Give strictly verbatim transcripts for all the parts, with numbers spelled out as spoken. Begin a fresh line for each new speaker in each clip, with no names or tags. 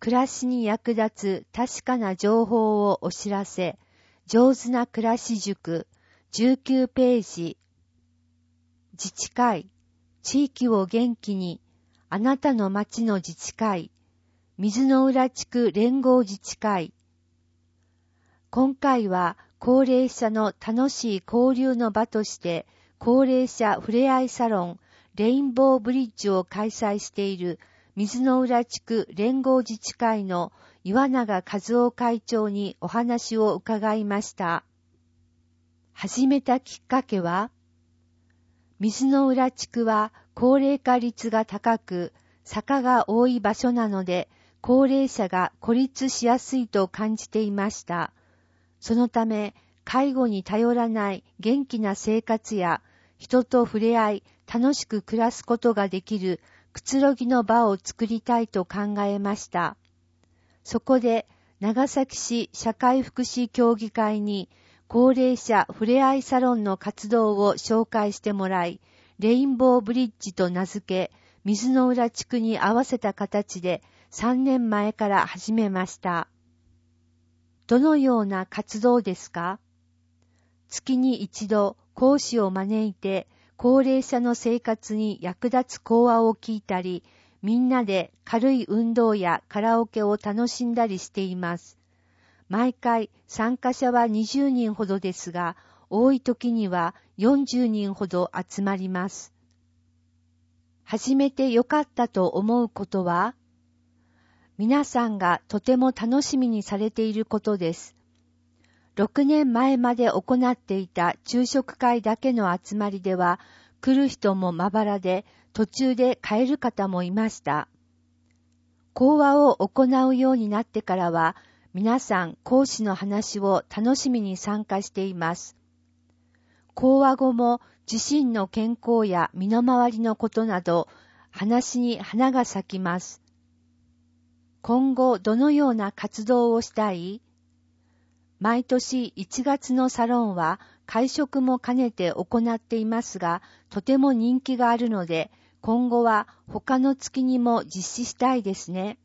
暮らしに役立つ確かな情報をお知らせ、上手な暮らし塾、じゅうきゅうページ。自治会、地域を元気に、あなたの町の自治会、水の浦地区連合自治会。今回は高齢者の楽しい交流の場として、高齢者ふれあいサロン、レインボーブリッジを開催している水の浦地区連合自治会の岩永和夫会長にお話を伺いました。始めたきっかけは、水の浦地区は高齢化率が高く、坂が多い場所なので、高齢者が孤立しやすいと感じていました。そのため、介護に頼らない元気な生活や、人と触れ合い、楽しく暮らすことができるくつろぎの場を作りたいと考えました。そこで、長崎市社会福祉協議会に、高齢者ふれあいサロンの活動を紹介してもらい、レインボーブリッジと名付け、水の浦地区に合わせた形でさんねんまえから始めました。どのような活動ですか？月に一度講師を招いて、高齢者の生活に役立つ講話を聞いたり、みんなで軽い運動やカラオケを楽しんだりしています。毎回参加者はにじゅうにんほどですが、多い時にはよんじゅうにんほど集まります。始めてよかったと思うことは、皆さんがとても楽しみにされていることです。ろくねんまえまで行っていた昼食会だけの集まりでは、来る人もまばらで、途中で帰る方もいました。講話を行うようになってからは、皆さん講師の話を楽しみに参加しています。講話後も自身の健康や身の回りのことなど、話に花が咲きます。今後どのような活動をしたい？毎年いちがつのサロンは会食も兼ねて行っていますが、とても人気があるので、今後は他の月にも実施したいですね。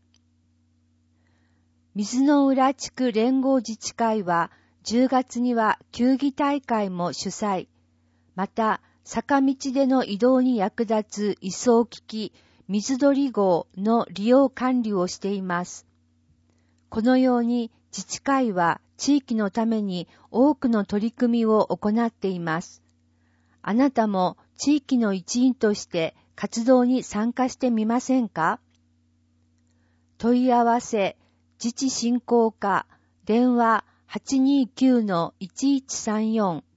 水の浦地区連合自治会はじゅうがつには球技大会も主催。また、坂道での移動に役立つ移送機器、水鳥号の利用管理をしています。このように自治会は地域のために多くの取り組みを行っています。あなたも地域の一員として活動に参加してみませんか？問い合わせ、自治振興課、電話 はちにきゅうのいちいちさんよん。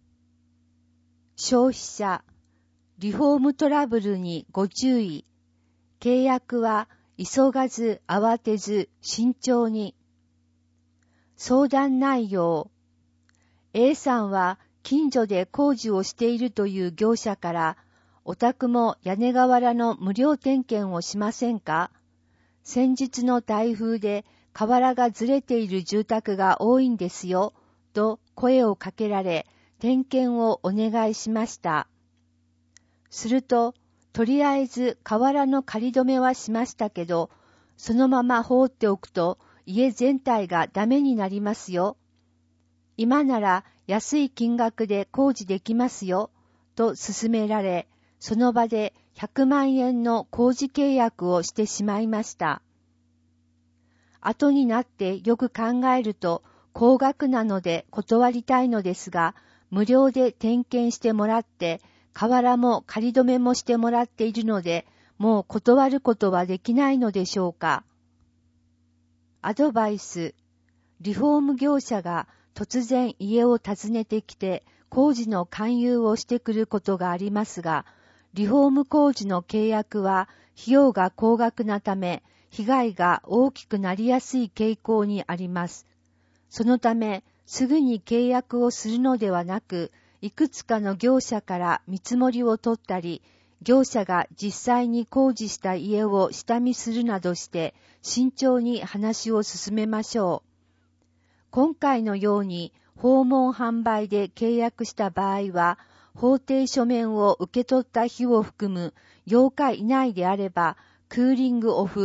消費者、リフォームトラブルにご注意。契約は急がず慌てず慎重に。相談内容。A さんは近所で工事をしているという業者から、お宅も屋根瓦の無料点検をしませんか？先日の台風で瓦がずれている住宅が多いんですよ、と声をかけられ、点検をお願いしました。すると、とりあえず瓦の仮止めはしましたけど、そのまま放っておくと家全体がダメになりますよ。今なら安い金額で工事できますよ、と勧められ、その場でひゃくまんえんの工事契約をしてしまいました。後になってよく考えると、高額なので断りたいのですが、無料で点検してもらって、瓦も仮止めもしてもらっているので、もう断ることはできないのでしょうか。アドバイス。リフォーム業者が突然家を訪ねてきて工事の勧誘をしてくることがありますが、リフォーム工事の契約は費用が高額なため、被害が大きくなりやすい傾向にあります。そのため、すぐに契約をするのではなく、いくつかの業者から見積もりを取ったり、業者が実際に工事した家を下見するなどして慎重に話を進めましょう。今回のように訪問販売で契約した場合は、法定書面を受け取った日を含むようか以内であれば、クーリングオフ、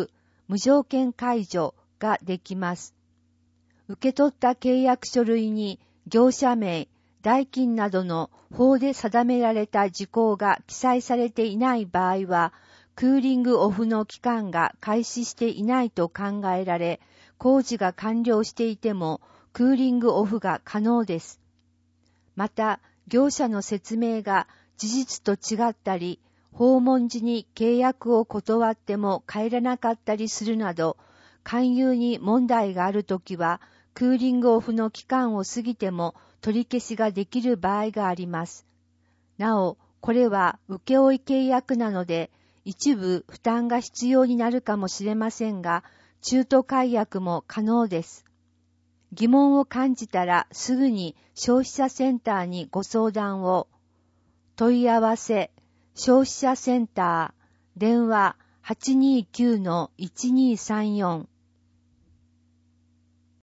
無条件解除ができます。受け取った契約書類に業者名、代金などの法で定められた事項が記載されていない場合は、クーリングオフの期間が開始していないと考えられ、工事が完了していてもクーリングオフが可能です。また、業者の説明が事実と違ったり、訪問時に契約を断っても帰らなかったりするなど、勧誘に問題があるときは、クーリングオフの期間を過ぎても取り消しができる場合があります。なお、これは請負契約なので、一部負担が必要になるかもしれませんが、中途解約も可能です。疑問を感じたらすぐに消費者センターにご相談を。問い合わせ、消費者センター、電話 はちにーきゅうのいちにーさんよん